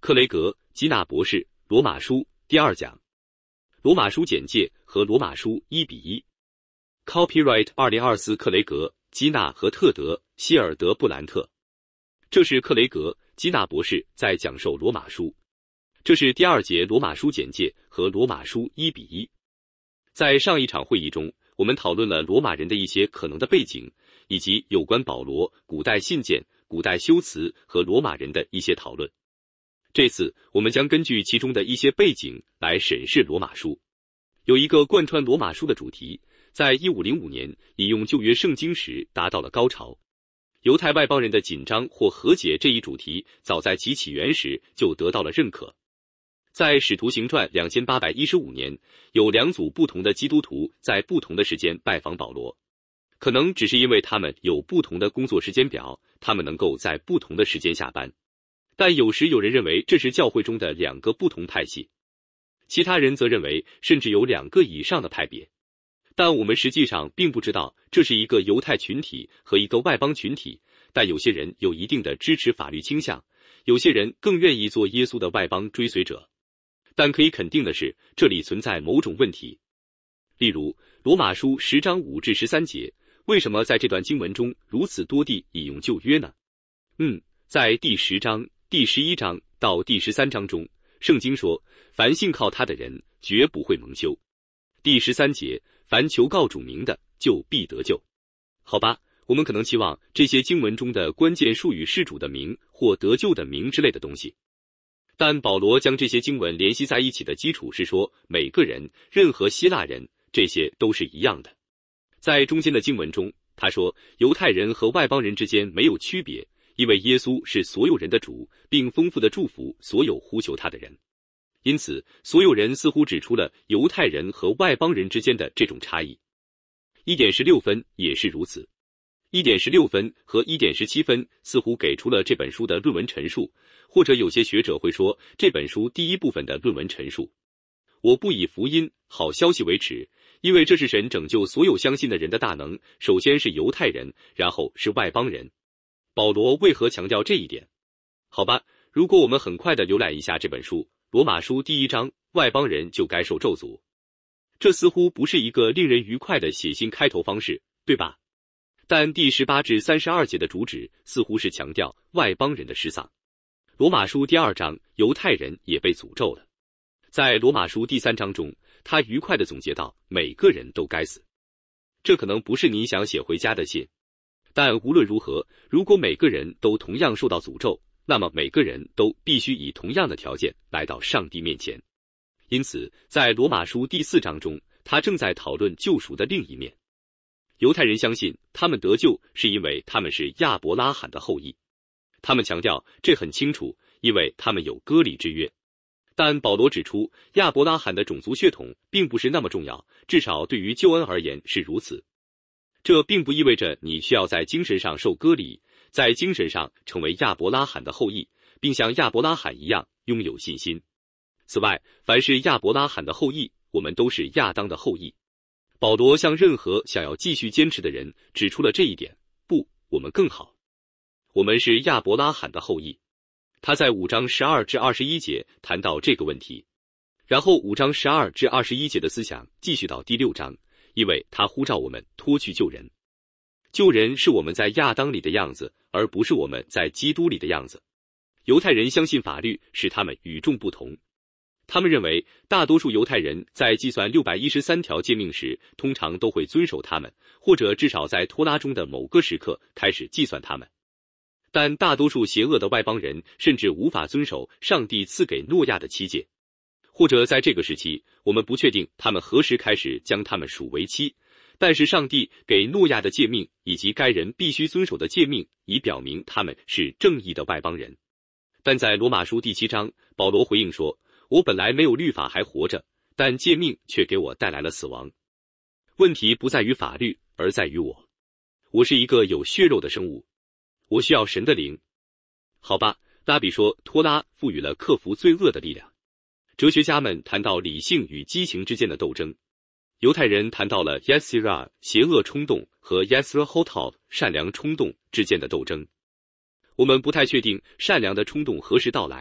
克雷格、基纳博士，罗马书第2讲。罗马书简介和罗马书1:1。Copyright 2024克雷格、基纳和特德、希尔德布兰特。这是克雷格、基纳博士在讲授罗马书。这是第2节罗马书简介和罗马书1:1。在上一场会议中，我们讨论了罗马人的一些可能的背景，以及有关保罗、古代信件、古代修辞和罗马人的一些讨论。这次我们将根据其中的一些背景来审视罗马书。有一个贯穿罗马书的主题，在1505年引用旧约圣经时达到了高潮。犹太外邦人的紧张或和解这一主题早在其起源时就得到了认可。在使徒行传2815年，有2组不同的基督徒在不同的时间拜访保罗，可能只是因为他们有不同的工作时间表，他们能够在不同的时间下班。但有时有人认为这是教会中的2个不同派系，其他人则认为甚至有2个以上的派别。但我们实际上并不知道这是一个犹太群体和一个外邦群体，但有些人有一定的支持法律倾向，有些人更愿意做耶稣的外邦追随者。但可以肯定的是，这里存在某种问题。例如，罗马书10章5至13节，为什么在这段经文中如此多地引用旧约呢？在第10章、第11章到第13章中，圣经说，凡信靠他的人，绝不会蒙羞。第13节，凡求告主名的，就必得救。好吧，我们可能期望这些经文中的关键术语是主的名或得救的名之类的东西。但保罗将这些经文联系在一起的基础是说，每个人，任何希腊人，这些都是一样的。在中间的经文中，他说，犹太人和外邦人之间没有区别，因为耶稣是所有人的主，并丰富的祝福所有呼求他的人。因此，所有人似乎指出了犹太人和外邦人之间的这种差异。1.16分也是如此。1.16分和1.17分似乎给出了这本书的论文陈述，或者有些学者会说这本书第一部分的论文陈述。我不以福音、好消息为耻，因为这是神拯救所有相信的人的大能，首先是犹太人，然后是外邦人。保罗为何强调这一点？好吧，如果我们很快地浏览一下这本书，罗马书第1章，外邦人就该受咒诅。这似乎不是一个令人愉快的写信开头方式，对吧？但第18至32节的主旨似乎是强调外邦人的失丧。罗马书第2章，犹太人也被诅咒了。在罗马书第3章中，他愉快地总结到，每个人都该死。这可能不是你想写回家的信，但无论如何，如果每个人都同样受到诅咒，那么每个人都必须以同样的条件来到上帝面前。因此，在罗马书第4章中，他正在讨论救赎的另一面。犹太人相信他们得救是因为他们是亚伯拉罕的后裔，他们强调这很清楚，因为他们有割礼之约。但保罗指出，亚伯拉罕的种族血统并不是那么重要，至少对于救恩而言是如此。这并不意味着你需要在精神上受割礼，在精神上成为亚伯拉罕的后裔，并像亚伯拉罕一样拥有信心。此外，凡是亚伯拉罕的后裔，我们都是亚当的后裔。保罗向任何想要继续坚持的人指出了这一点，不，我们更好。我们是亚伯拉罕的后裔。他在5章12至21节谈到这个问题，然后5章12至21节的思想继续到第6章，因为他呼召我们脱去旧人。旧人是我们在亚当里的样子，而不是我们在基督里的样子。犹太人相信法律使他们与众不同。他们认为大多数犹太人在计算613条诫命时，通常都会遵守他们，或者至少在托拉中的某个时刻开始计算他们。但大多数邪恶的外邦人甚至无法遵守上帝赐给诺亚的7诫，或者在这个时期，我们不确定他们何时开始将他们数为妻，但是上帝给诺亚的诫命以及该人必须遵守的诫命，以表明他们是正义的外邦人。但在罗马书第7章，保罗回应说，我本来没有律法还活着，但诫命却给我带来了死亡。问题不在于法律，而在于我。我是一个有血肉的生物，我需要神的灵。好吧，拉比说托拉赋予了克服罪恶的力量。哲学家们谈到理性与激情之间的斗争。犹太人谈到了 Yetzirah 邪恶冲动和 Yetzirah Hotov 善良冲动之间的斗争。我们不太确定善良的冲动何时到来，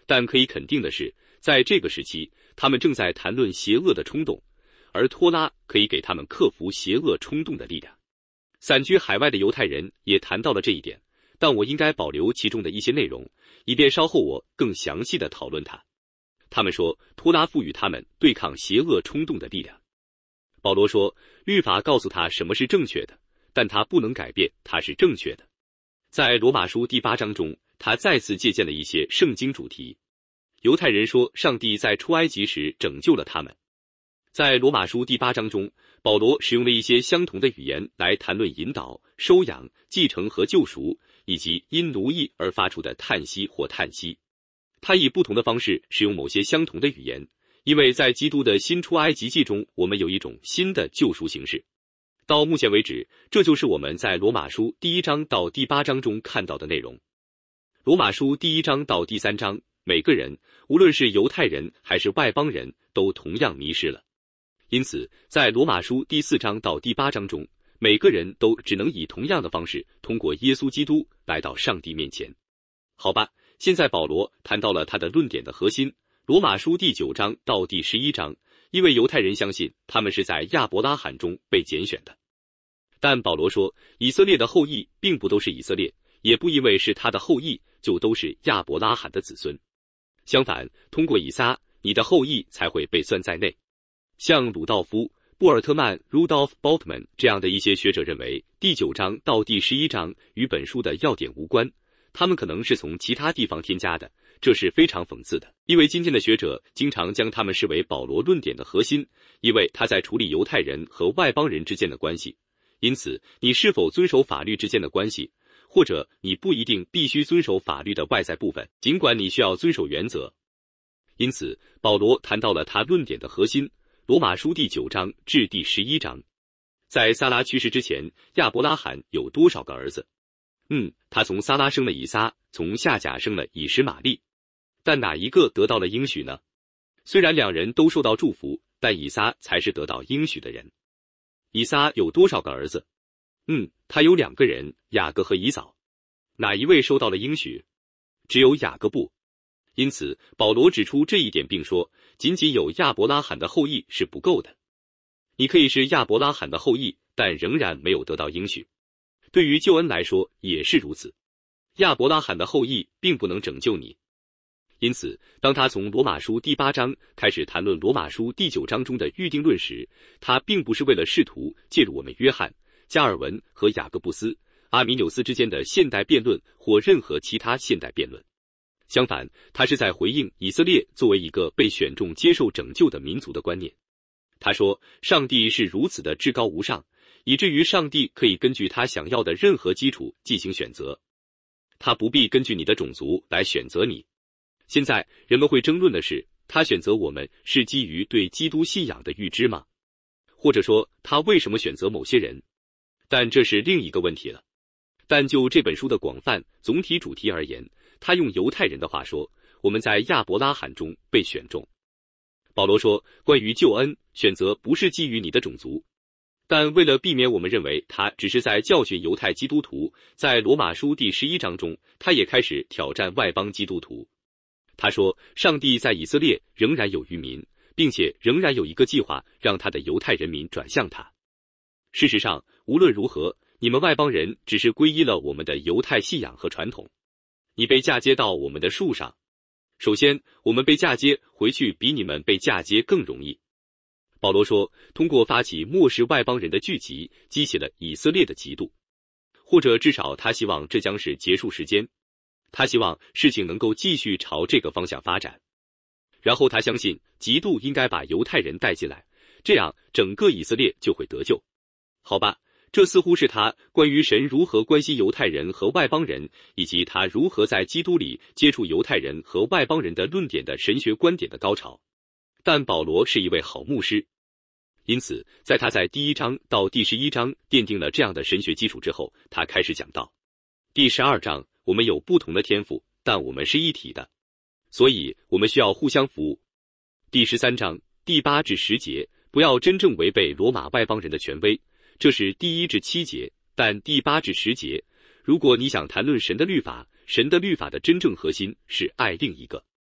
但可以肯定的是，在这个时期，他们正在谈论邪恶的冲动，而托拉可以给他们克服邪恶冲动的力量。散居海外的犹太人也谈到了这一点，但我应该保留其中的一些内容，以便稍后我更详细的讨论它。他们说，托拉赋予他们对抗邪恶冲动的力量。保罗说，律法告诉他什么是正确的，但他不能改变它是正确的。在罗马书第8章中，他再次借鉴了一些圣经主题。犹太人说，上帝在出埃及时拯救了他们。在罗马书第8章中，保罗使用了一些相同的语言来谈论引导、收养、继承和救赎，以及因奴役而发出的叹息或叹息。他以不同的方式使用某些相同的语言，因为在基督的新出埃及记中，我们有一种新的救赎形式。到目前为止，这就是我们在罗马书第1章到第8章中看到的内容。罗马书第1章到第3章，每个人，无论是犹太人还是外邦人，都同样迷失了。因此，在罗马书第4章到第8章中，每个人都只能以同样的方式通过耶稣基督来到上帝面前。好吧，现在保罗谈到了他的论点的核心，罗马书第9章到第11章，因为犹太人相信他们是在亚伯拉罕中被拣选的。但保罗说，以色列的后裔并不都是以色列，也不因为是他的后裔就都是亚伯拉罕的子孙。相反，通过以撒，你的后裔才会被算在内。像鲁道夫·布尔特曼 （Rudolf Bultmann） 这样的一些学者认为，第9章到第11章与本书的要点无关，他们可能是从其他地方添加的，这是非常讽刺的，因为今天的学者经常将他们视为保罗论点的核心，因为他在处理犹太人和外邦人之间的关系。因此，你是否遵守法律之间的关系，或者你不一定必须遵守法律的外在部分，尽管你需要遵守原则。因此，保罗谈到了他论点的核心，罗马书第9章至第11章。在撒拉去世之前，亚伯拉罕有多少个儿子？他从撒拉生了以撒，从夏甲生了以实玛利。但哪一个得到了应许呢？虽然两人都受到祝福，但以撒才是得到应许的人。以撒有多少个儿子？他有2个人，雅各和以扫。哪一位收到了应许？只有雅各布。因此，保罗指出这一点，并说，仅仅有亚伯拉罕的后裔是不够的。你可以是亚伯拉罕的后裔，但仍然没有得到应许。对于救恩来说也是如此，亚伯拉罕的后裔并不能拯救你。因此，当他从罗马书第8章开始谈论罗马书第9章中的预定论时，他并不是为了试图介入我们约翰、加尔文和雅各布斯、阿米纽斯之间的现代辩论或任何其他现代辩论。相反，他是在回应以色列作为一个被选中接受拯救的民族的观念。他说，上帝是如此的至高无上，以至于上帝可以根据他想要的任何基础进行选择，他不必根据你的种族来选择你。现在人们会争论的是，他选择我们是基于对基督信仰的预知吗？或者说，他为什么选择某些人？但这是另一个问题了。但就这本书的广泛总体主题而言，他用犹太人的话说，我们在亚伯拉罕中被选中。保罗说，关于救恩，选择不是基于你的种族。但为了避免我们认为他只是在教训犹太基督徒，在罗马书第11章中，他也开始挑战外邦基督徒。他说，上帝在以色列仍然有余民，并且仍然有一个计划让他的犹太人民转向他。事实上，无论如何，你们外邦人只是皈依了我们的犹太信仰和传统。你被嫁接到我们的树上。首先，我们被嫁接回去比你们被嫁接更容易。保罗说，通过发起漠视外邦人的聚集，激起了以色列的嫉妒，或者至少他希望这将是结束时间。他希望事情能够继续朝这个方向发展。然后他相信嫉妒应该把犹太人带进来，这样整个以色列就会得救。好吧，这似乎是他关于神如何关心犹太人和外邦人，以及他如何在基督里接触犹太人和外邦人的论点的神学观点的高潮。但保罗是一位好牧师，因此在他在第1章到第11章奠定了这样的神学基础之后，他开始讲到第12章，我们有不同的天赋，但我们是一体的，所以我们需要互相服务。第13章第8至10节，不要真正违背罗马外邦人的权威，这是第1至7节。但第8至10节，如果你想谈论神的律法，神的律法的真正核心是爱另一个。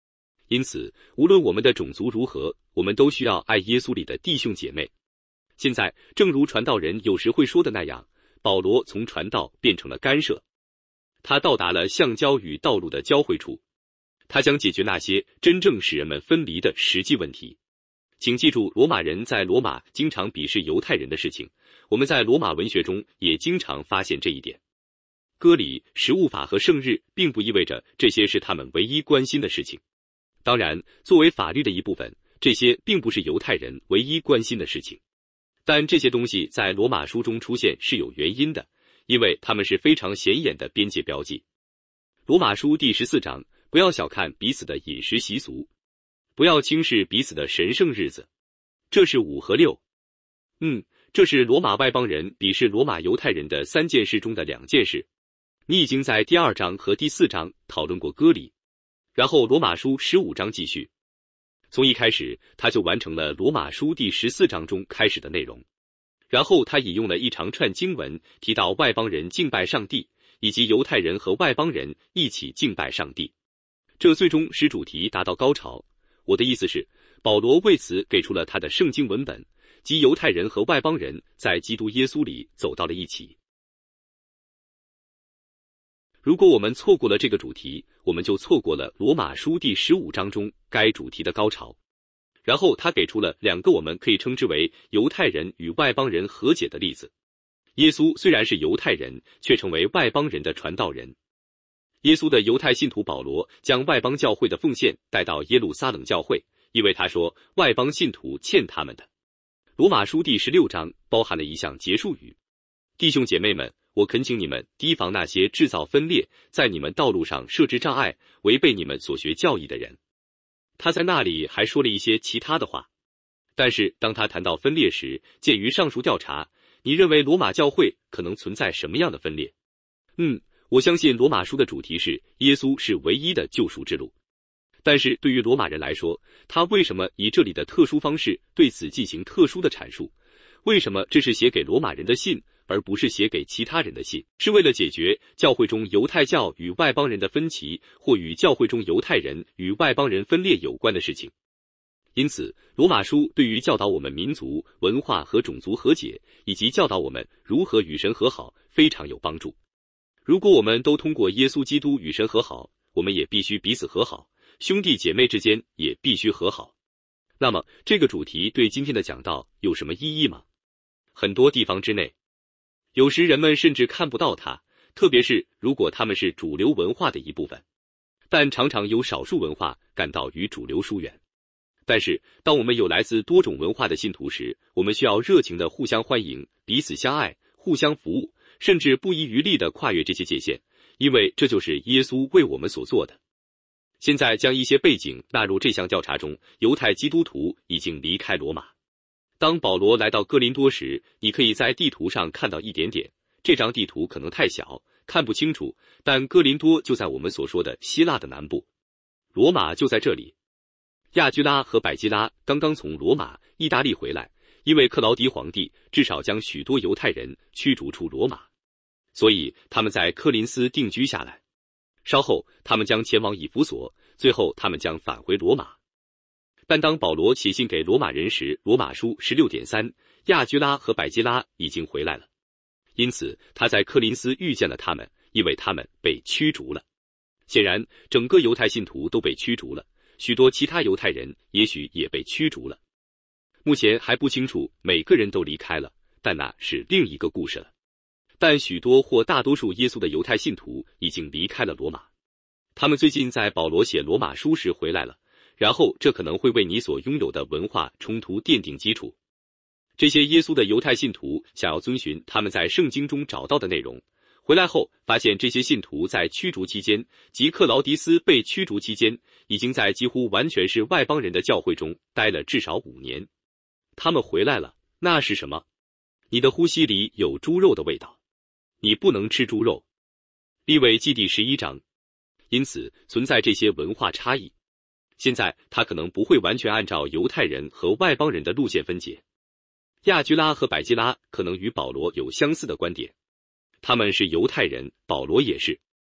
因此，无论我们的种族如何，我们都需要爱耶稣里的弟兄姐妹。现在，正如传道人有时会说的那样，保罗从传道变成了干涉。他到达了橡胶与道路的交汇处，他将解决那些真正使人们分离的实际问题。请记住，罗马人在罗马经常鄙视犹太人的事情，我们在罗马文学中也经常发现这一点。割礼、食物法和圣日并不意味着这些是他们唯一关心的事情。当然，作为法律的一部分，这些并不是犹太人唯一关心的事情。但这些东西在罗马书中出现是有原因的，因为它们是非常显眼的边界标记。罗马书第14章，不要小看彼此的饮食习俗，不要轻视彼此的神圣日子。这是5和6。这是罗马外邦人鄙视罗马犹太人的3件事中的2件事。你已经在第2章和第4章讨论过割礼，然后罗马书15章继续。从一开始，他就完成了罗马书第14章中开始的内容。然后他引用了一长串经文，提到外邦人敬拜上帝，以及犹太人和外邦人一起敬拜上帝。这最终使主题达到高潮。我的意思是，保罗为此给出了他的圣经文本，即犹太人和外邦人在基督耶稣里走到了一起。如果我们错过了这个主题，我们就错过了罗马书第15章中该主题的高潮。然后他给出了2个我们可以称之为犹太人与外邦人和解的例子。耶稣虽然是犹太人，却成为外邦人的传道人。耶稣的犹太信徒保罗将外邦教会的奉献带到耶路撒冷教会，因为他说外邦信徒欠他们的。罗马书第16章包含了一项结束语：弟兄姐妹们，我恳请你们提防那些制造分裂，在你们道路上设置障碍，违背你们所学教义的人。他在那里还说了一些其他的话，但是当他谈到分裂时，鉴于上述调查，你认为罗马教会可能存在什么样的分裂？我相信罗马书的主题是耶稣是唯一的救赎之路。但是对于罗马人来说，他为什么以这里的特殊方式对此进行特殊的阐述？为什么这是写给罗马人的信，而不是写给其他人的信？是为了解决教会中犹太教与外邦人的分歧，或与教会中犹太人与外邦人分裂有关的事情。因此，罗马书对于教导我们民族、文化和种族和解，以及教导我们如何与神和好，非常有帮助。如果我们都通过耶稣基督与神和好，我们也必须彼此和好，兄弟姐妹之间也必须和好。那么，这个主题对今天的讲道有什么意义吗？很多地方之内，有时人们甚至看不到它，特别是如果他们是主流文化的一部分。但常常有少数文化感到与主流疏远。但是，当我们有来自多种文化的信徒时，我们需要热情地互相欢迎，彼此相爱，互相服务，甚至不遗余力地跨越这些界限，因为这就是耶稣为我们所做的。现在将一些背景纳入这项调查中，犹太基督徒已经离开罗马。当保罗来到哥林多时，你可以在地图上看到一点点，这张地图可能太小，看不清楚，但哥林多就在我们所说的希腊的南部，罗马就在这里。亚居拉和百基拉刚刚从罗马、意大利回来，因为克劳迪皇帝至少将许多犹太人驱逐出罗马，所以他们在科林斯定居下来。稍后他们将前往以弗所，最后他们将返回罗马。但当保罗写信给罗马人时，罗马书 16.3 亚居拉和百基拉已经回来了，因此他在科林斯遇见了他们，因为他们被驱逐了。显然整个犹太信徒都被驱逐了，许多其他犹太人也许也被驱逐了。目前还不清楚每个人都离开了，但那是另一个故事了。但许多或大多数耶稣的犹太信徒已经离开了罗马，他们最近在保罗写罗马书时回来了，然后这可能会为你所拥有的文化冲突奠定基础。这些耶稣的犹太信徒想要遵循他们在圣经中找到的内容，回来后发现这些信徒在驱逐期间，即克劳迪斯被驱逐期间，已经在几乎完全是外邦人的教会中待了至少5年。他们回来了，那是什么？你的呼吸里有猪肉的味道，你不能吃猪肉。利未记第11章。因此存在这些文化差异。现在他可能不会完全按照犹太人和外邦人的路线分解。亚居拉和百基拉可能与保罗有相似的观点，他们是犹太人，保罗也是。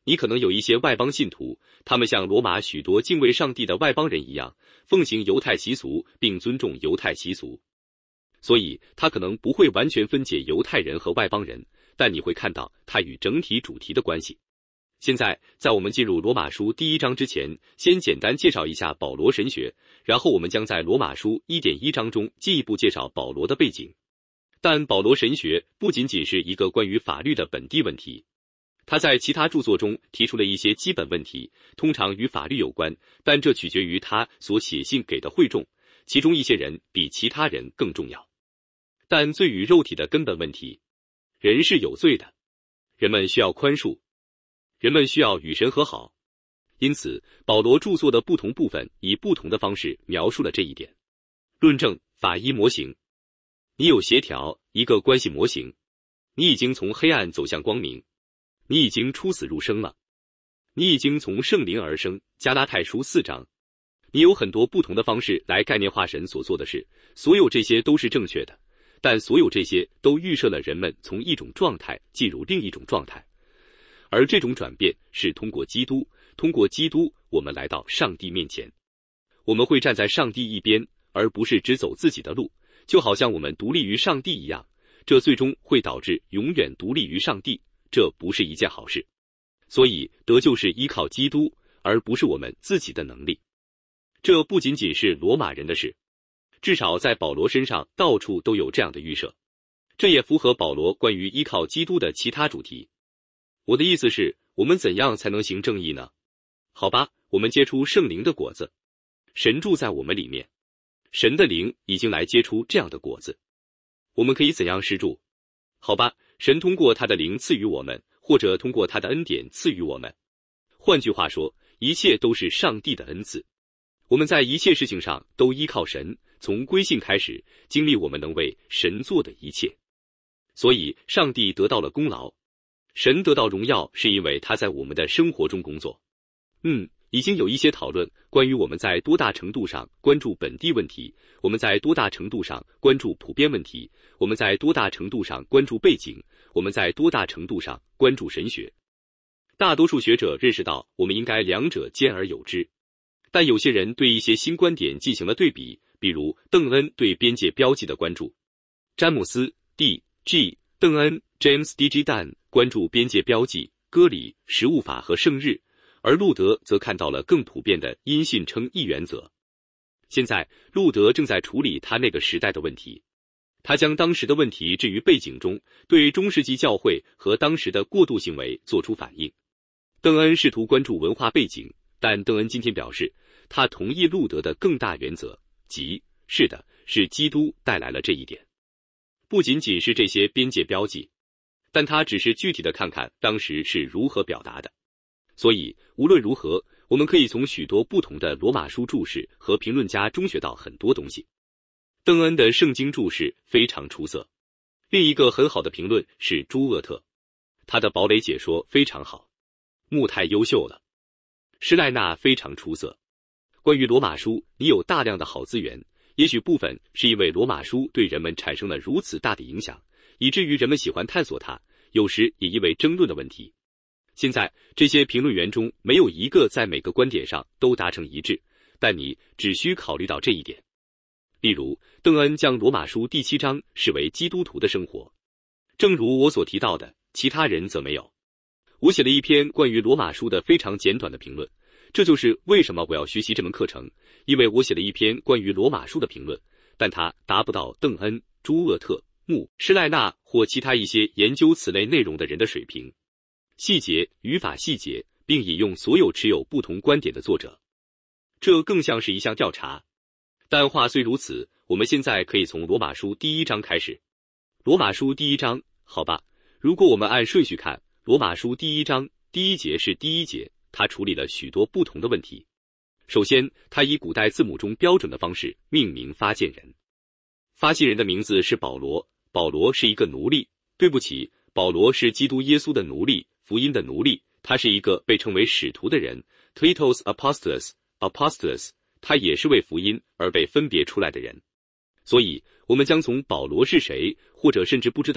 你可能有一些外邦信徒，他们像罗马许多敬畏上帝的外邦人一样，奉行犹太习俗并尊重犹太习俗，所以他可能不会完全分解犹太人和外邦人，但你会看到它与整体主题的关系。现在，在我们进入罗马书第1章之前，先简单介绍一下保罗神学，然后我们将在罗马书 1.1 章中进一步介绍保罗的背景。但保罗神学不仅仅是一个关于法律的本地问题，他在其他著作中提出了一些基本问题，通常与法律有关，但这取决于他所写信给的会众，其中一些人比其他人更重要。但罪与肉体的根本问题，人是有罪的，人们需要宽恕，人们需要与神和好，因此保罗著作的不同部分以不同的方式描述了这一点。论证法医模型，你有协调一个关系模型，你已经从黑暗走向光明，你已经出死入生了，你已经从圣灵而生，加拉太书4章。你有很多不同的方式来概念化神所做的事，所有这些都是正确的，但所有这些都预设了人们从一种状态进入另一种状态，而这种转变是通过基督，通过基督我们来到上帝面前，我们会站在上帝一边，而不是只走自己的路，就好像我们独立于上帝一样，这最终会导致永远独立于上帝，这不是一件好事。所以得救是依靠基督，而不是我们自己的能力。这不仅仅是罗马人的事，至少在保罗身上到处都有这样的预设，这也符合保罗关于依靠基督的其他主题。我的意思是，我们怎样才能行正义呢？好吧，我们结出圣灵的果子，神住在我们里面，神的灵已经来结出这样的果子。我们可以怎样施助？好吧，神通过他的灵赐予我们，或者通过他的恩典赐予我们。换句话说，一切都是上帝的恩赐。我们在一切事情上都依靠神，从归信开始，经历我们能为神做的一切。所以上帝得到了功劳，神得到荣耀，是因为他在我们的生活中工作。已经有一些讨论关于我们在多大程度上关注本地问题，我们在多大程度上关注普遍问题，我们在多大程度上关注背景，我们在多大程度上关注神学。大多数学者认识到我们应该两者兼而有之，但有些人对一些新观点进行了对比，比如邓恩对边界标记的关注，詹姆斯 D.G. 邓恩 James D.G. Dan 关注边界标记、割礼、食物法和圣日，而路德则看到了更普遍的因信称义原则。现在路德正在处理他那个时代的问题，他将当时的问题置于背景中，对中世纪教会和当时的过渡行为做出反应。邓恩试图关注文化背景，但邓恩今天表示，他同意路德的更大原则，即是的，是基督带来了这一点。不仅仅是这些边界标记，但他只是具体的看看当时是如何表达的。所以无论如何，我们可以从许多不同的罗马书注释和评论家中学到很多东西。邓恩的圣经注释非常出色。另一个很好的评论是朱厄特，他的堡垒解说非常好。穆太优秀了。施赖纳非常出色。关于罗马书，你有大量的好资源，也许部分是因为罗马书对人们产生了如此大的影响，以至于人们喜欢探索它，有时也因为争论的问题。现在这些评论员中没有一个在每个观点上都达成一致，但你只需考虑到这一点。例如，邓恩将罗马书第7章视为基督徒的生活，正如我所提到的，其他人则没有。我写了一篇关于罗马书的非常简短的评论，这就是为什么我要学习这门课程，因为我写了一篇关于罗马书的评论，但它达不到邓恩、朱厄特、施赖纳或其他一些研究此类内容的人的水平。细节、语法细节，并引用所有持有不同观点的作者。这更像是一项调查。但话虽如此，我们现在可以从罗马书第1章开始。罗马书第1章，好吧，如果我们按顺序看，罗马书第1章第1节是第1节，它处理了许多不同的问题。首先，它以古代字母中标准的方式命名发件人。发件人的名字是保罗，保罗是一个奴隶，对不起，保罗是基督耶稣的奴隶，福音的奴隶，他是一个被称为使徒的人 Kletos Apostolos， 他也是为福音而被分别出来的人。所以我们将从保罗是谁，或者甚至不知道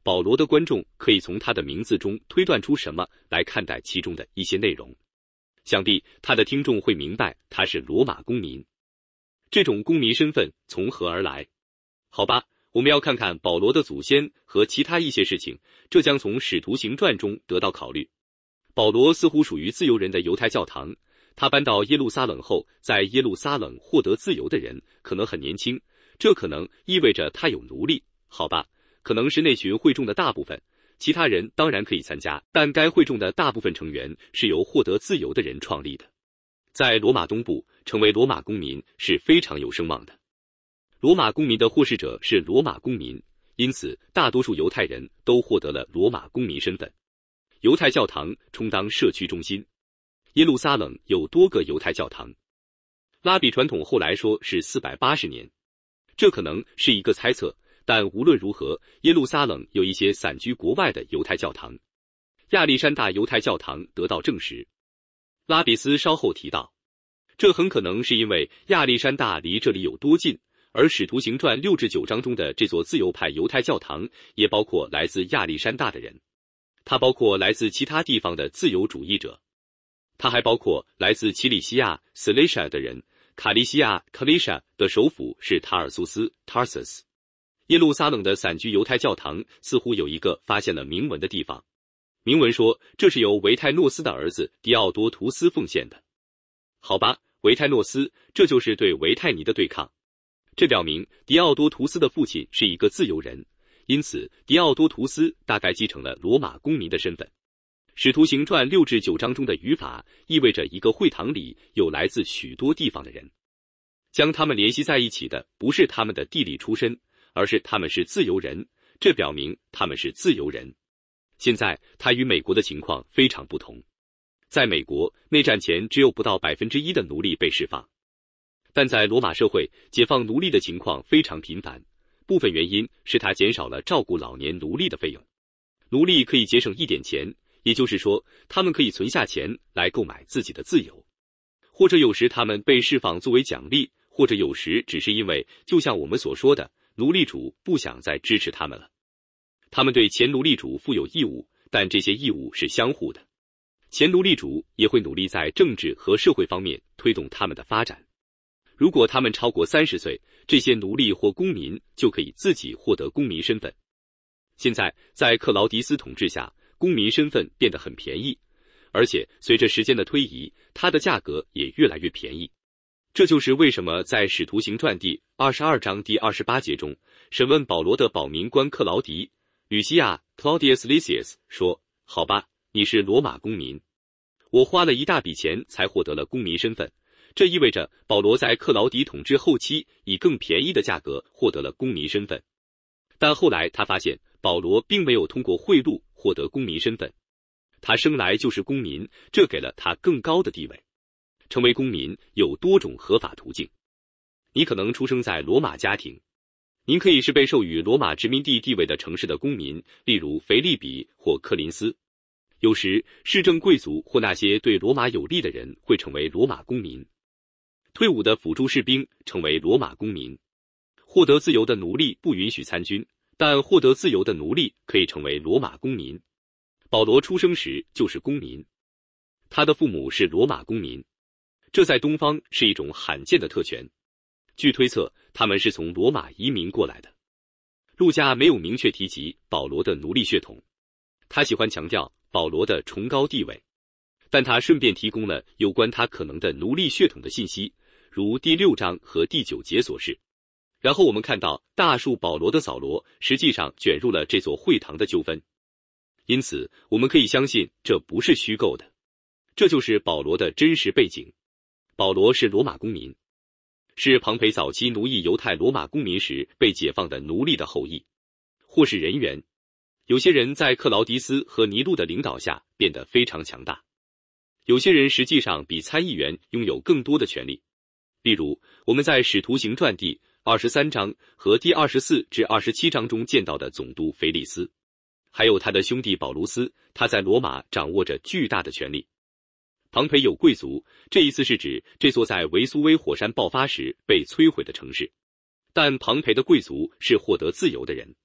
保罗的观众可以从他的名字中推断出什么来看待其中的一些内容。想必他的听众会明白他是罗马公民。这种公民身份从何而来？好吧，我们要看看保罗的祖先和其他一些事情，这将从《使徒行传》中得到考虑。保罗似乎属于自由人的犹太教堂，他搬到耶路撒冷后，在耶路撒冷获得自由的人可能很年轻，这可能意味着他有奴隶，好吧，可能是那群会众的大部分，其他人当然可以参加，但该会众的大部分成员是由获得自由的人创立的。在罗马东部，成为罗马公民是非常有声望的。罗马公民的获释者是罗马公民，因此大多数犹太人都获得了罗马公民身份。犹太教堂充当社区中心，耶路撒冷有多个犹太教堂。拉比传统后来说是480年，这可能是一个猜测，但无论如何，耶路撒冷有一些散居国外的犹太教堂。亚历山大犹太教堂得到证实。拉比斯稍后提到，这很可能是因为亚历山大离这里有多近，而使徒行传6至9章中的这座自由派犹太教堂也包括来自亚历山大的人，它包括来自其他地方的自由主义者，它还包括来自奇里西亚 Cilicia 的人。卡利西亚 Cilicia 的首府是塔尔苏斯 Tarsus。 耶路撒冷的散居犹太教堂似乎有一个发现了铭文的地方，铭文说这是由维泰诺斯的儿子狄奥多图斯奉献的。好吧，维泰诺斯，这就是对维泰尼的对抗。这表明狄奥多图斯的父亲是一个自由人，因此狄奥多图斯大概继承了罗马公民的身份。使徒行传6至9章中的语法意味着一个会堂里有来自许多地方的人，将他们联系在一起的不是他们的地理出身，而是他们是自由人，这表明他们是自由人。现在它与美国的情况非常不同，在美国内战前只有不到1%的奴隶被释放，但在罗马社会解放奴隶的情况非常频繁，部分原因是它减少了照顾老年奴隶的费用。奴隶可以节省一点钱，也就是说他们可以存下钱来购买自己的自由，或者有时他们被释放作为奖励，或者有时只是因为就像我们所说的，奴隶主不想再支持他们了。他们对前奴隶主负有义务，但这些义务是相互的。前奴隶主也会努力在政治和社会方面推动他们的发展。如果他们超过30岁，这些奴隶或公民就可以自己获得公民身份。现在在克劳迪斯统治下，公民身份变得很便宜，而且随着时间的推移，它的价格也越来越便宜。这就是为什么在使徒行传第22章第28节中，审问保罗的保民官克劳迪吕西亚 Claudius Lysias 说，好吧，你是罗马公民，我花了一大笔钱才获得了公民身份。这意味着保罗在克劳迪统治后期以更便宜的价格获得了公民身份。但后来他发现保罗并没有通过贿赂获得公民身份，他生来就是公民，这给了他更高的地位。成为公民有多种合法途径，你可能出生在罗马家庭，您可以是被授予罗马殖民地地位的城市的公民，例如腓立比或柯林斯。有时市政贵族或那些对罗马有利的人会成为罗马公民。退伍的辅助士兵成为罗马公民。获得自由的奴隶不允许参军，但获得自由的奴隶可以成为罗马公民。保罗出生时就是公民，他的父母是罗马公民，这在东方是一种罕见的特权。据推测，他们是从罗马移民过来的。路加没有明确提及保罗的奴隶血统，他喜欢强调保罗的崇高地位，但他顺便提供了有关他可能的奴隶血统的信息，如第6章和第9节所示。然后我们看到大树保罗的扫罗实际上卷入了这座会堂的纠纷，因此我们可以相信这不是虚构的，这就是保罗的真实背景。保罗是罗马公民，是庞培早期奴役犹太罗马公民时被解放的奴隶的后裔，或是人员。有些人在克劳迪斯和尼禄的领导下变得非常强大，有些人实际上比参议员拥有更多的权利。例如，我们在使徒行传第23章和第24至27章中见到的总督腓利斯，还有他的兄弟保卢斯，他在罗马掌握着巨大的权力。庞培有贵族，这一次是指这座在维苏威火山爆发时被摧毁的城市，但庞培的贵族是获得自由的人。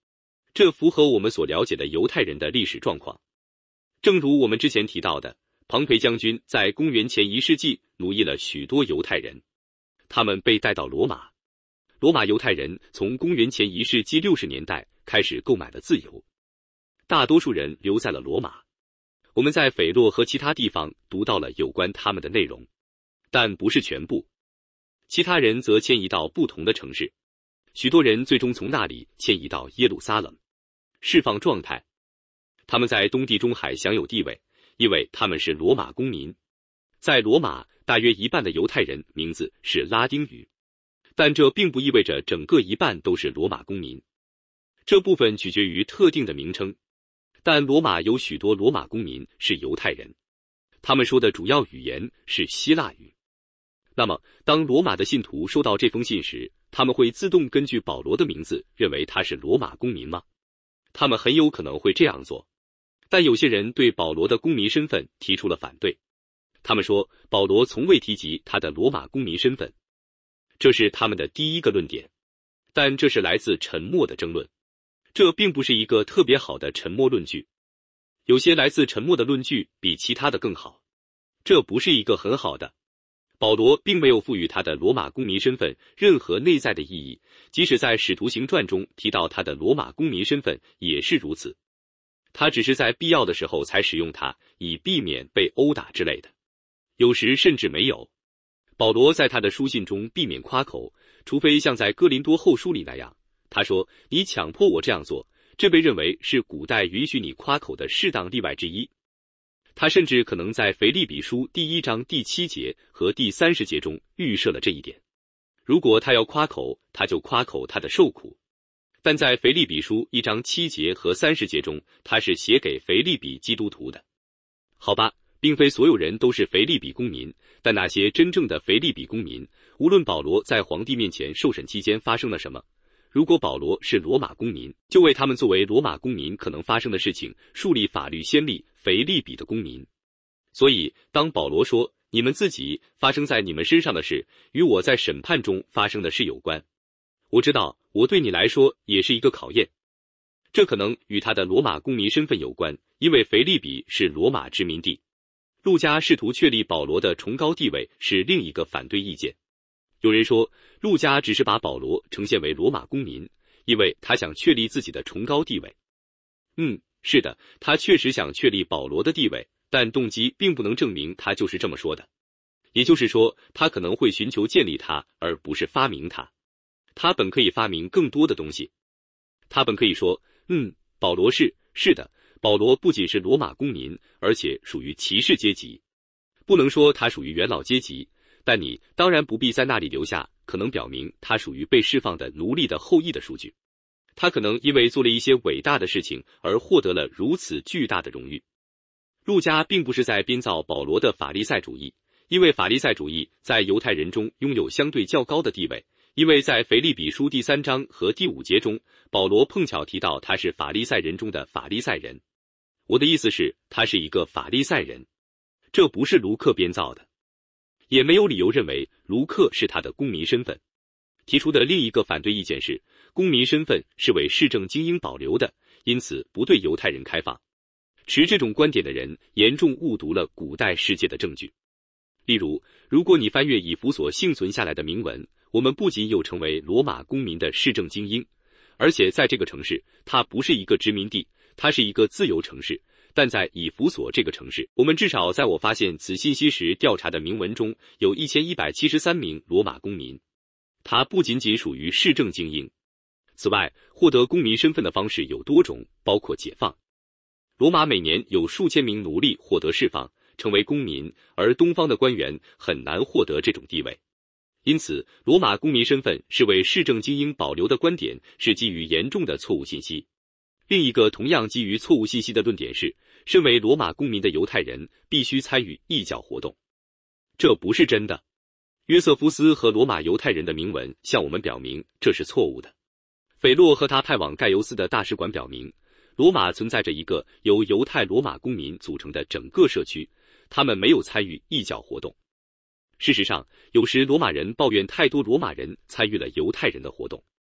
这符合我们所了解的犹太人的历史状况。正如我们之前提到的，庞培将军在公元前1世纪奴役了许多犹太人，他们被带到罗马。罗马犹太人从公元前1世纪60年代开始购买了自由，大多数人留在了罗马。我们在斐洛和其他地方读到了有关他们的内容，但不是全部。其他人则迁移到不同的城市，许多人最终从那里迁移到耶路撒冷。释放状态，他们在东地中海享有地位，因为他们是罗马公民。在罗马，大约一半的犹太人名字是拉丁语，但这并不意味着整个一半都是罗马公民。这部分取决于特定的名称，但罗马有许多罗马公民是犹太人，他们说的主要语言是希腊语。那么，当罗马的信徒收到这封信时，他们会自动根据保罗的名字认为他是罗马公民吗？他们很有可能会这样做，但有些人对保罗的公民身份提出了反对。他们说，保罗从未提及他的罗马公民身份，这是他们的第一个论点。但这是来自沉默的争论，这并不是一个特别好的沉默论据。有些来自沉默的论据比其他的更好，这不是一个很好的。保罗并没有赋予他的罗马公民身份任何内在的意义，即使在《使徒行传》中提到他的罗马公民身份也是如此。他只是在必要的时候才使用它，以避免被殴打之类的，有时甚至没有。保罗在他的书信中避免夸口，除非像在哥林多后书里那样，他说：“你强迫我这样做。”这被认为是古代允许你夸口的适当例外之一。他甚至可能在腓立比书第1章第7节和第30节中预设了这一点。如果他要夸口，他就夸口他的受苦。但在腓立比书1章7节和30节中，他是写给腓立比基督徒的。好吧，并非所有人都是腓立比公民，但那些真正的腓立比公民，无论保罗在皇帝面前受审期间发生了什么，如果保罗是罗马公民，就为他们作为罗马公民可能发生的事情树立法律先例。腓立比的公民。所以当保罗说你们自己发生在你们身上的事与我在审判中发生的事有关，我知道我对你来说也是一个考验。这可能与他的罗马公民身份有关，因为腓立比是罗马殖民地。路加试图确立保罗的崇高地位是另一个反对意见。有人说路加只是把保罗呈现为罗马公民，因为他想确立自己的崇高地位。是的，他确实想确立保罗的地位，但动机并不能证明他就是这么说的。也就是说，他可能会寻求建立它，而不是发明它。他本可以发明更多的东西。他本可以说，保罗是的，保罗不仅是罗马公民，而且属于骑士阶级。不能说他属于元老阶级，但你当然不必在那里留下可能表明他属于被释放的奴隶的后裔的数据。他可能因为做了一些伟大的事情而获得了如此巨大的荣誉。路加并不是在编造保罗的法利赛主义，因为法利赛主义在犹太人中拥有相对较高的地位，因为在腓立比书第3章和第5节中，保罗碰巧提到他是法利赛人中的法利赛人。我的意思是，他是一个法利赛人，这不是卢克编造的，也没有理由认为卢克是他的公民身份。提出的另一个反对意见是，公民身份是为市政精英保留的，因此不对犹太人开放。持这种观点的人严重误读了古代世界的证据。例如，如果你翻阅以弗所幸存下来的铭文，我们不仅有成为罗马公民的市政精英，而且在这个城市，它不是一个殖民地，它是一个自由城市。但在以弗所这个城市，我们至少在我发现此信息时调查的铭文中有1173名罗马公民。它不仅仅属于市政精英。此外，获得公民身份的方式有多种，包括解放。罗马每年有数千名奴隶获得释放，成为公民，而东方的官员很难获得这种地位。因此，罗马公民身份是为市政精英保留的观点是基于严重的错误信息。另一个同样基于错误信息的论点是，身为罗马公民的犹太人必须参与异教活动。这不是真的。约瑟夫斯和罗马犹太人的铭文向我们表明这是错误的。斐洛和他派往盖尤斯的大使馆表明，罗马存在着一个由犹太罗马公民组成的整个社区，他们没有参与异教活动。事实上，有时罗马人抱怨太多罗马人参与了犹太人的活动。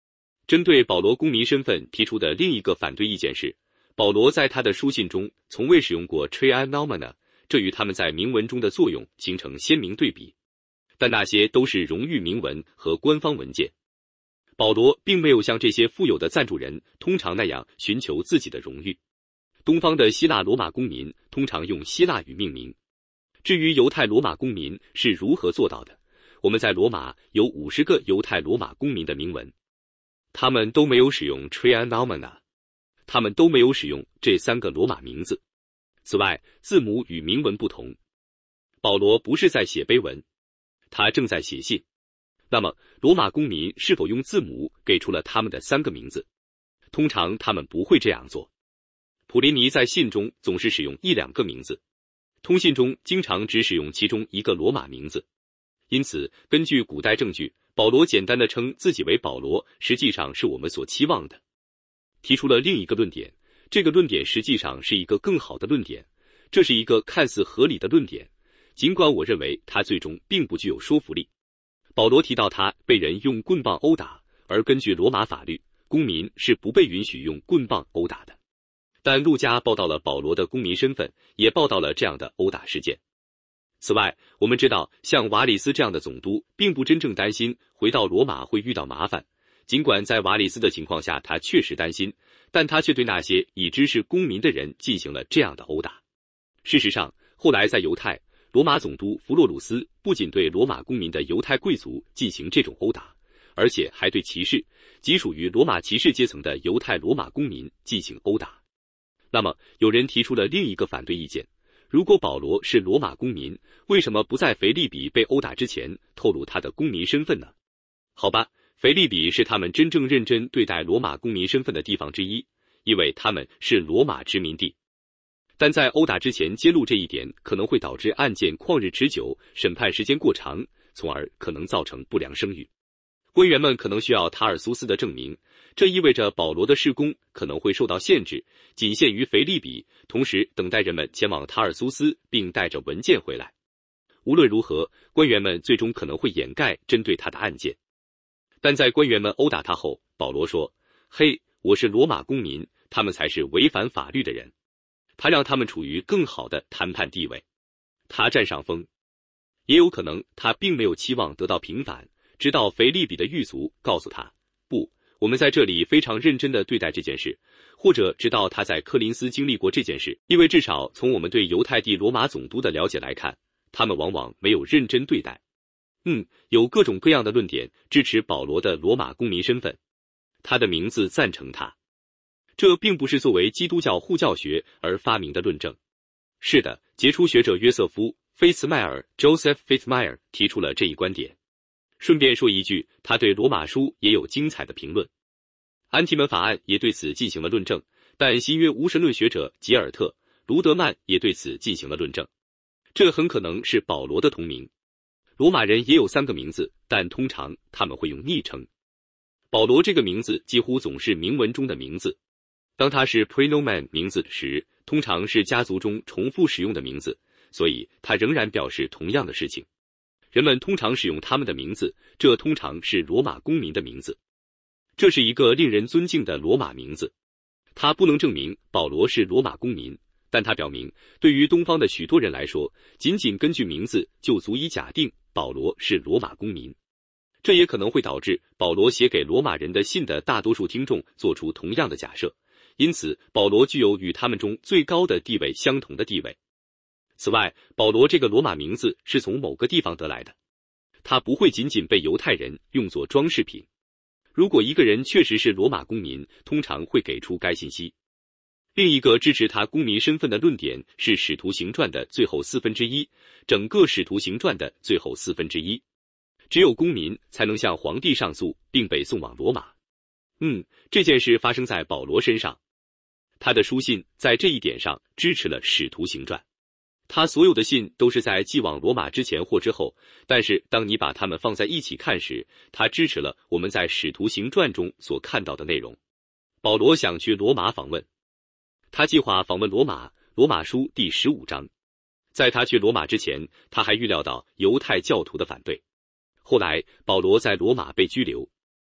针对保罗公民身份提出的另一个反对意见是，保罗在他的书信中从未使用过 tria nomina， 这与他们在铭文中的作用形成鲜明对比。但那些都是荣誉铭文和官方文件。保罗并没有像这些富有的赞助人通常那样寻求自己的荣誉。东方的希腊罗马公民通常用希腊语命名。至于犹太罗马公民是如何做到的，我们在罗马有50个犹太罗马公民的铭文，他们都没有使用 tria nomina， 他们都没有使用这3个罗马名字。此外，字母与铭文不同。保罗不是在写碑文，他正在写信。那么，罗马公民是否用字母给出了他们的3个名字？通常他们不会这样做。普林尼在信中总是使用1、2个名字，通信中经常只使用其中一个罗马名字。因此，根据古代证据，保罗简单地称自己为保罗，实际上是我们所期望的。提出了另一个论点，这个论点实际上是一个更好的论点，这是一个看似合理的论点，尽管我认为它最终并不具有说服力。保罗提到他被人用棍棒殴打，而根据罗马法律，公民是不被允许用棍棒殴打的。但路加报道了保罗的公民身份，也报道了这样的殴打事件。此外，我们知道像瓦里斯这样的总督并不真正担心回到罗马会遇到麻烦，尽管在瓦里斯的情况下他确实担心，但他却对那些已知是公民的人进行了这样的殴打。事实上，后来在犹太，罗马总督弗洛鲁斯不仅对罗马公民的犹太贵族进行这种殴打，而且还对骑士，即属于罗马骑士阶层的犹太罗马公民进行殴打。那么，有人提出了另一个反对意见，如果保罗是罗马公民，为什么不在腓立比被殴打之前透露他的公民身份呢？好吧，腓立比是他们真正认真对待罗马公民身份的地方之一，因为他们是罗马殖民地。但在殴打之前揭露这一点，可能会导致案件旷日持久，审判时间过长，从而可能造成不良声誉。官员们可能需要塔尔苏斯的证明，这意味着保罗的事工可能会受到限制，仅限于腓立比，同时等待人们前往塔尔苏斯并带着文件回来。无论如何，官员们最终可能会掩盖针对他的案件。但在官员们殴打他后，保罗说：“嘿，我是罗马公民，他们才是违反法律的人。”他让他们处于更好的谈判地位，他占上风。也有可能他并没有期望得到平反，直到腓立比的狱卒告诉他：“不，我们在这里非常认真地对待这件事。”或者直到他在柯林斯经历过这件事，因为至少从我们对犹太地罗马总督的了解来看，他们往往没有认真对待。有各种各样的论点支持保罗的罗马公民身份，他的名字赞成他。这并不是作为基督教护教学而发明的论证。是的，杰出学者约瑟夫·菲茨迈尔 （Joseph Fitzmyer） 提出了这一观点。顺便说一句，他对罗马书也有精彩的评论。安提门法案也对此进行了论证，但新约无神论学者吉尔特·卢德曼也对此进行了论证。这很可能是保罗的同名。罗马人也有3个名字，但通常他们会用昵称。保罗这个名字几乎总是铭文中的名字。当他是 prenomen 名字时，通常是家族中重复使用的名字，所以他仍然表示同样的事情。人们通常使用他们的名字，这通常是罗马公民的名字。这是一个令人尊敬的罗马名字。他不能证明保罗是罗马公民，但他表明，对于东方的许多人来说，仅仅根据名字就足以假定保罗是罗马公民。这也可能会导致保罗写给罗马人的信的大多数听众做出同样的假设。因此，保罗具有与他们中最高的地位相同的地位。此外，保罗这个罗马名字是从某个地方得来的，他不会仅仅被犹太人用作装饰品。如果一个人确实是罗马公民，通常会给出该信息。另一个支持他公民身份的论点是《使徒行传》的最后1/4，整个《使徒行传》的最后1/4。只有公民才能向皇帝上诉并被送往罗马。这件事发生在保罗身上。他的书信在这一点上支持了《使徒行传》。他所有的信都是在寄往罗马之前或之后，但是当你把它们放在一起看时，他支持了我们在《使徒行传》中所看到的内容。保罗想去罗马访问，他计划访问罗马，罗马书第15章。在他去罗马之前，他还预料到犹太教徒的反对。后来，保罗在罗马被拘留。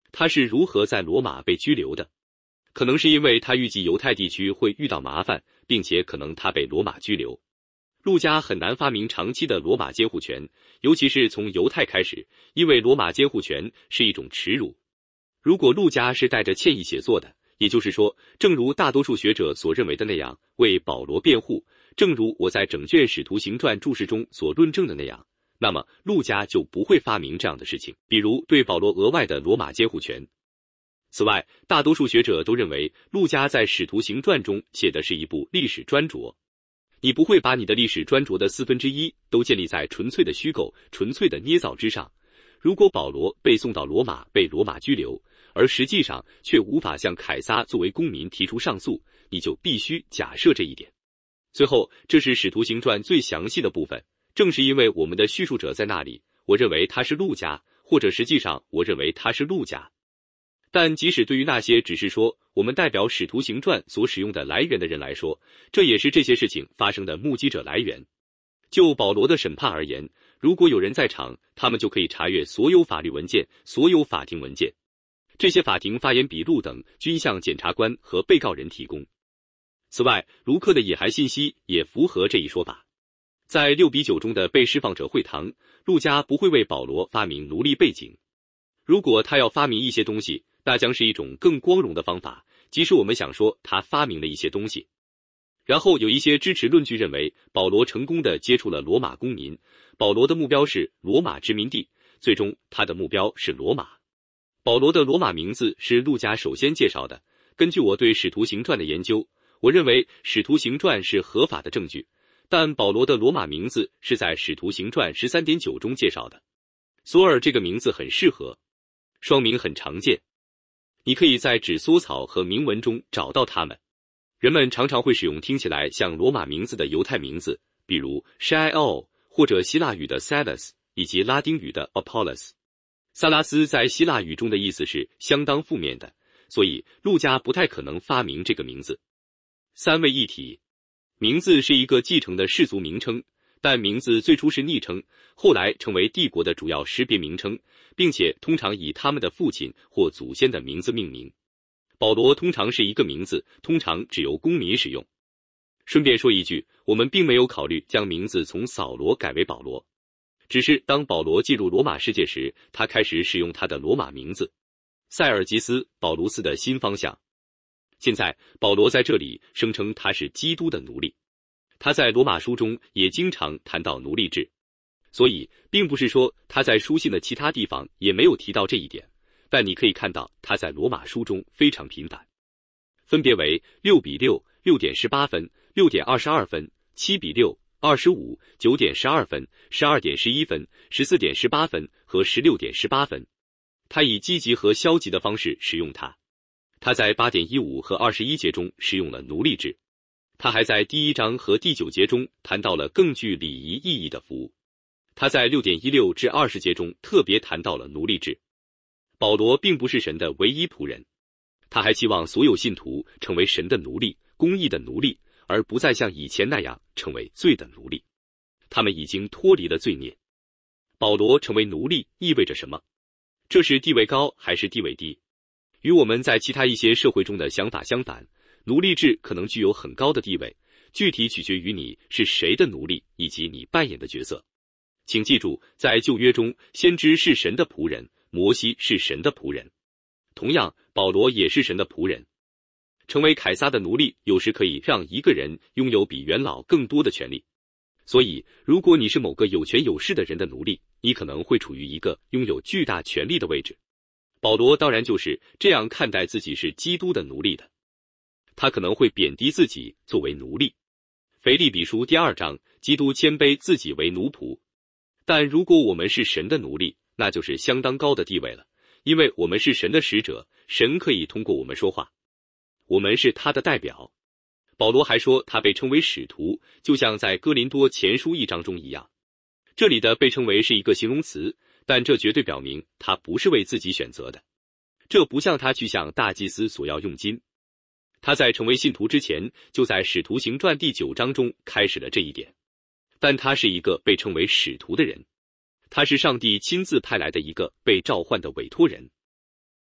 他是如何在罗马被拘留的？可能是因为他预计犹太地区会遇到麻烦，并且可能他被罗马拘留。路加很难发明长期的罗马监护权，尤其是从犹太开始，因为罗马监护权是一种耻辱。如果路加是带着歉意写作的，也就是说，正如大多数学者所认为的那样，为保罗辩护，正如我在整卷《使徒行传》注释中所论证的那样，那么路加就不会发明这样的事情，比如对保罗额外的罗马监护权。此外，大多数学者都认为路加在《使徒行传》中写的是一部历史专着。你不会把你的历史专着的1/4都建立在纯粹的虚构、纯粹的捏造之上。如果保罗被送到罗马，被罗马拘留，而实际上却无法向凯撒作为公民提出上诉，你就必须假设这一点。最后，这是《使徒行传》最详细的部分，正是因为我们的叙述者在那里，我认为他是路加，或者实际上我认为他是路加。但即使对于那些只是说我们代表《使徒行传》所使用的来源的人来说，这也是这些事情发生的目击者来源。就保罗的审判而言，如果有人在场，他们就可以查阅所有法律文件、所有法庭文件。这些法庭发言笔录等均向检察官和被告人提供。此外，卢克的野孩信息也符合这一说法。在6:9中的被释放者会堂，路加不会为保罗发明奴隶背景。如果他要发明一些东西，那将是一种更光荣的方法，即使我们想说他发明了一些东西。然后有一些支持论据认为，保罗成功地接触了罗马公民，保罗的目标是罗马殖民地，最终他的目标是罗马。保罗的罗马名字是路加首先介绍的。根据我对《使徒行传》的研究，我认为《使徒行传》是合法的证据，但保罗的罗马名字是在《使徒行传》13.9中介绍的。索尔这个名字很适合，双名很常见。你可以在指缩草和铭文中找到它们。人们常常会使用听起来像罗马名字的犹太名字，比如 Shaul 或者希腊语的 Salas 以及拉丁语的 Apollos。萨拉斯在希腊语中的意思是相当负面的，所以路加不太可能发明这个名字。三位一体，名字是一个继承的氏族名称，但名字最初是昵称，后来成为帝国的主要识别名称，并且通常以他们的父亲或祖先的名字命名。保罗通常是一个名字，通常只由公民使用。顺便说一句，我们并没有考虑将名字从扫罗改为保罗，只是当保罗进入罗马世界时，他开始使用他的罗马名字塞尔吉斯·保卢斯的新方向。现在保罗在这里声称他是基督的奴隶，他在罗马书中也经常谈到奴隶制，所以并不是说他在书信的其他地方也没有提到这一点，但你可以看到他在罗马书中非常频繁，分别为6:6、6:18分、6:22分、7:6、25、9:12分、12:11分、14:18分和16:18分。他以积极和消极的方式使用它。他在8:15和21节中使用了奴隶制。他还在第1章和第9节中谈到了更具礼仪意义的服务。他在6:16至20节中特别谈到了奴隶制。保罗并不是神的唯一仆人，他还希望所有信徒成为神的奴隶，公义的奴隶，而不再像以前那样成为罪的奴隶。他们已经脱离了罪孽。保罗成为奴隶意味着什么？这是地位高还是地位低？与我们在其他一些社会中的想法相反，奴隶制可能具有很高的地位，具体取决于你是谁的奴隶以及你扮演的角色。请记住，在旧约中，先知是神的仆人，摩西是神的仆人。同样，保罗也是神的仆人。成为凯撒的奴隶有时可以让一个人拥有比元老更多的权利。所以，如果你是某个有权有势的人的奴隶，你可能会处于一个拥有巨大权力的位置。保罗当然就是这样看待自己是基督的奴隶的。他可能会贬低自己作为奴隶。腓立比书第2章，基督谦卑自己为奴仆。但如果我们是神的奴隶，那就是相当高的地位了，因为我们是神的使者，神可以通过我们说话。我们是他的代表。保罗还说他被称为使徒，就像在哥林多前书1章中一样。这里的被称为是一个形容词，但这绝对表明他不是为自己选择的。这不像他去向大祭司索要佣金。他在成为信徒之前，就在使徒行传第9章中开始了这一点。但他是一个被称为使徒的人，他是上帝亲自派来的一个被召唤的委托人。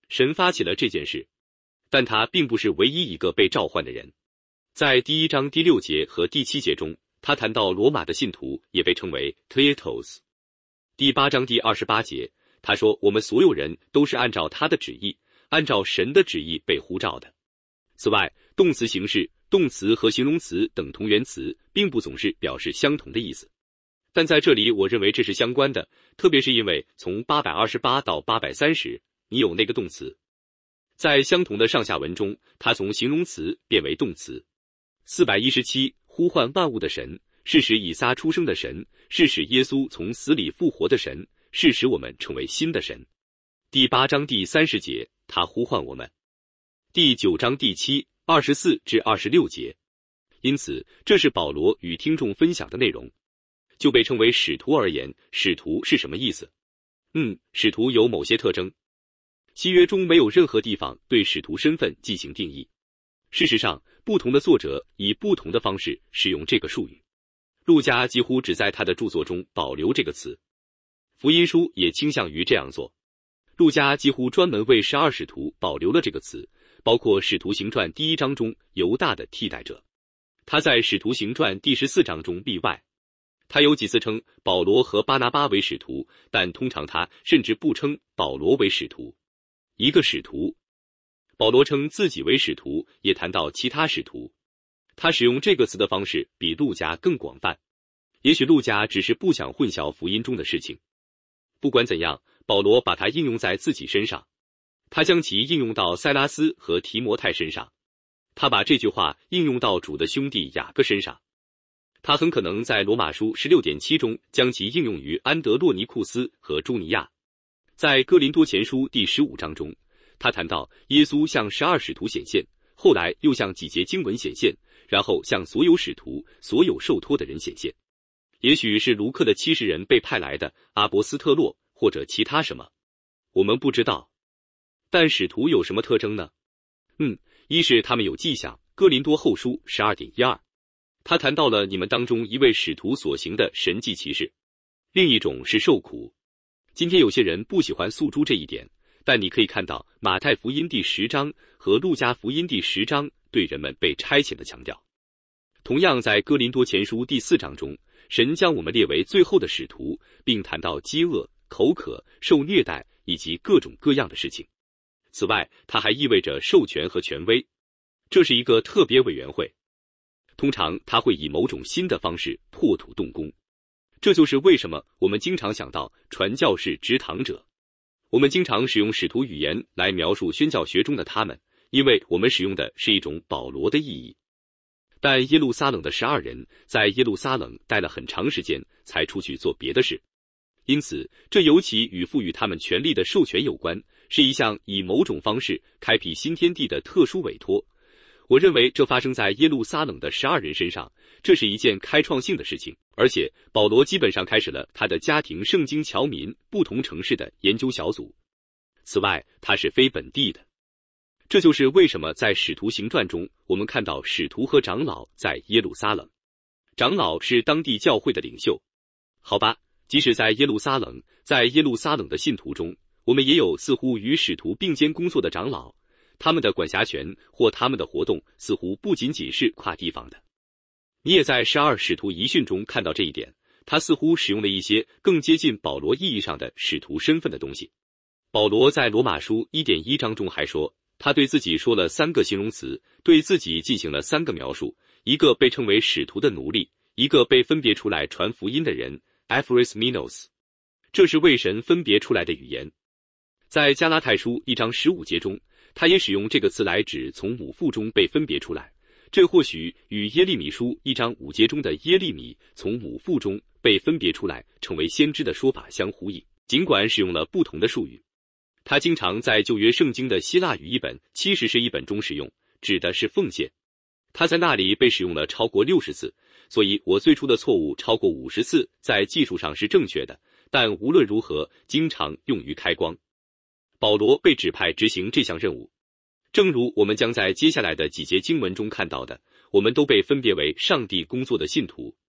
神发起了这件事，但他并不是唯一一个被召唤的人。在第1章第6节和第7节中，他谈到罗马的信徒也被称为 Kletos。第8章第28节，他说我们所有人都是按照他的旨意，按照神的旨意被呼召的。此外，动词形式、动词和形容词等同源词并不总是表示相同的意思。但在这里我认为这是相关的，特别是因为从828到830，你有那个动词。在相同的上下文中，它从形容词变为动词。417，呼唤万物的神，是使以撒出生的神，是使耶稣从死里复活的神，是使我们成为新的神。第8章第30节，他呼唤我们。第9章第7、24至26节。因此，这是保罗与听众分享的内容。就被称为使徒而言，使徒是什么意思？使徒有某些特征。新约中没有任何地方对使徒身份进行定义。事实上，不同的作者以不同的方式使用这个术语。路加几乎只在他的著作中保留这个词。福音书也倾向于这样做。路加几乎专门为12使徒保留了这个词，包括使徒行传第1章中犹大的替代者。他在使徒行传第14章中例外。他有几次称保罗和巴拿巴为使徒，但通常他甚至不称保罗为使徒。一个使徒，保罗称自己为使徒，也谈到其他使徒。他使用这个词的方式比路加更广泛。也许路加只是不想混淆福音中的事情。不管怎样，保罗把它应用在自己身上。他将其应用到塞拉斯和提摩太身上。他把这句话应用到主的兄弟雅各身上。他很可能在罗马书 16.7 中将其应用于安德洛尼库斯和朱尼亚。在哥林多前书第15章中，他谈到耶稣向12使徒显现，后来又向几节经文显现，然后向所有使徒、所有受托的人显现。也许是卢克的70人被派来的阿伯斯特洛，或者其他什么，我们不知道。但使徒有什么特征呢？一是他们有迹象，哥林多后书 12.12。他谈到了你们当中一位使徒所行的神迹奇事。另一种是受苦。今天有些人不喜欢诉诸这一点，但你可以看到马太福音第10章和路加福音第10章对人们被差遣的强调。同样在哥林多前书第4章中，神将我们列为最后的使徒，并谈到饥饿、口渴、受虐待以及各种各样的事情。此外，它还意味着授权和权威。这是一个特别委员会。通常他会以某种新的方式破土动工。这就是为什么我们经常想到传教士执堂者。我们经常使用使徒语言来描述宣教学中的他们，因为我们使用的是一种保罗的意义。但耶路撒冷的12人在耶路撒冷待了很长时间才出去做别的事。因此，这尤其与赋予他们权力的授权有关，是一项以某种方式开辟新天地的特殊委托。我认为这发生在耶路撒冷的12人身上，这是一件开创性的事情，而且保罗基本上开始了他的家庭圣经侨民不同城市的研究小组。此外，他是非本地的。这就是为什么在使徒行传中，我们看到使徒和长老在耶路撒冷。长老是当地教会的领袖。好吧，即使在耶路撒冷，在耶路撒冷的信徒中，我们也有似乎与使徒并肩工作的长老。他们的管辖权或他们的活动似乎不仅仅是跨地方的。你也在12使徒遗训中看到这一点，他似乎使用了一些更接近保罗意义上的使徒身份的东西。保罗在罗马书 1.1 章中还说，他对自己说了3个形容词，对自己进行了3个描述，一个被称为使徒的奴隶，一个被分别出来传福音的人 Aphorisminos， 这是为神分别出来的语言。在加拉太书1章15节中，他也使用这个词来指从母腹中被分别出来，这或许与耶利米书1章5节中的耶利米从母腹中被分别出来成为先知的说法相呼应，尽管使用了不同的术语。他经常在旧约圣经的希腊语译本70是一本中使用，指的是奉献。他在那里被使用了超过60次，所以我最初的错误超过50次在技术上是正确的，但无论如何经常用于开光。保罗被指派执行这项任务，正如我们将在接下来的几节经文中看到的，我们都被分别为上帝工作的信徒。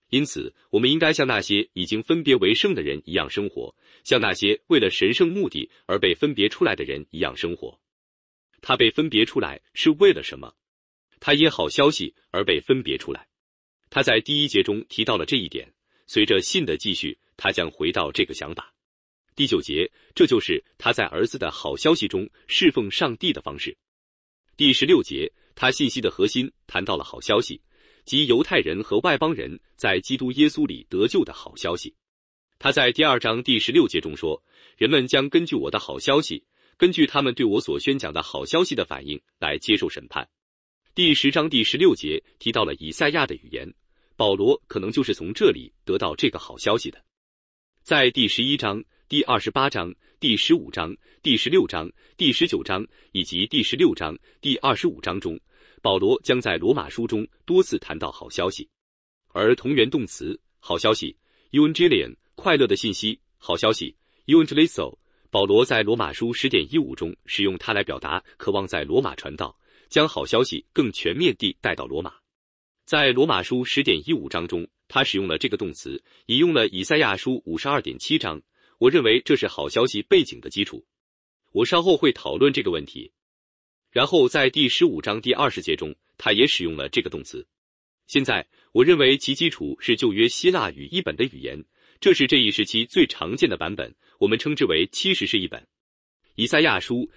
因此，我们应该像那些已经分别为圣的人一样生活，像那些为了神圣目的而被分别出来的人一样生活。他被分别出来是为了什么？他因好消息而被分别出来。他在第1节中提到了这一点，随着信的继续，他将回到这个想法。第9节，这就是他在儿子的好消息中侍奉上帝的方式。第16节，他信息的核心谈到了好消息，即犹太人和外邦人在基督耶稣里得救的好消息。他在第2章第16节中说，人们将根据我的好消息，根据他们对我所宣讲的好消息的反应来接受审判。第10章第16节提到了以赛亚的语言，保罗可能就是从这里得到这个好消息的。在第11章、第28章、第15章、第16章、第19章以及第16章、第25章中，保罗将在罗马书中多次谈到好消息。而同源动词好消息 Evangelion 快乐的信息好消息 Evangelizo， 保罗在罗马书10.15中使用它来表达渴望在罗马传道，将好消息更全面地带到罗马。在罗马书10.15章中，他使用了这个动词，引用了以赛亚书52.7章。我认为这是好消息背景的基础。我稍后会讨论这个问题。然后在第15章第20节中，他也使用了这个动词。现在，我认为其基础是旧约希腊语译本的语言，这是这一时期最常见的版本，我们称之为70式译本。以赛亚书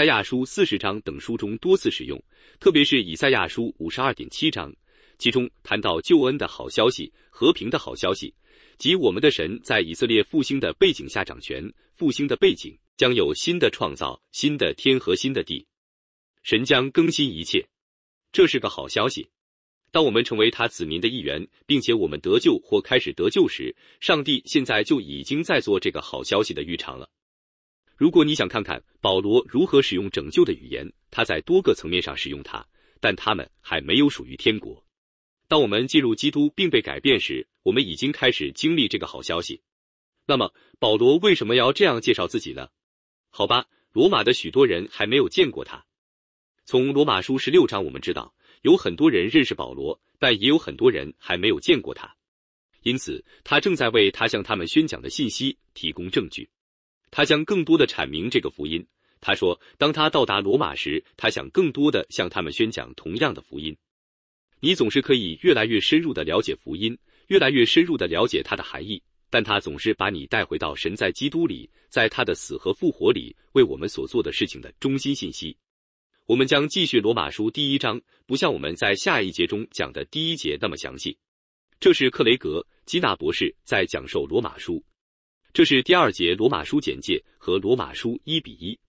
40章等书中多次使用，特别是以赛亚书52.7章，其中谈到救恩的好消息、和平的好消息，即我们的神在以色列复兴的背景下掌权，复兴的背景将有新的创造、新的天和新的地，神将更新一切，这是个好消息。当我们成为他子民的一员，并且我们得救或开始得救时，上帝现在就已经在做这个好消息的预尝了。如果你想看看保罗如何使用拯救的语言，他在多个层面上使用它，但他们还没有属于天国。当我们进入基督并被改变时，我们已经开始经历这个好消息。那么，保罗为什么要这样介绍自己呢？好吧，罗马的许多人还没有见过他。从罗马书16章我们知道，有很多人认识保罗，但也有很多人还没有见过他。因此，他正在为他向他们宣讲的信息提供证据。他将更多的阐明这个福音。他说，当他到达罗马时，他想更多的向他们宣讲同样的福音。你总是可以越来越深入的了解福音，越来越深入的了解它的含义，但它总是把你带回到神在基督里，在他的死和复活里为我们所做的事情的中心信息。我们将继续罗马书第1章，不像我们在下一节中讲的第1节那么详细。这是克雷格·基纳博士在讲授罗马书。这是第2节罗马书简介和罗马书1:1。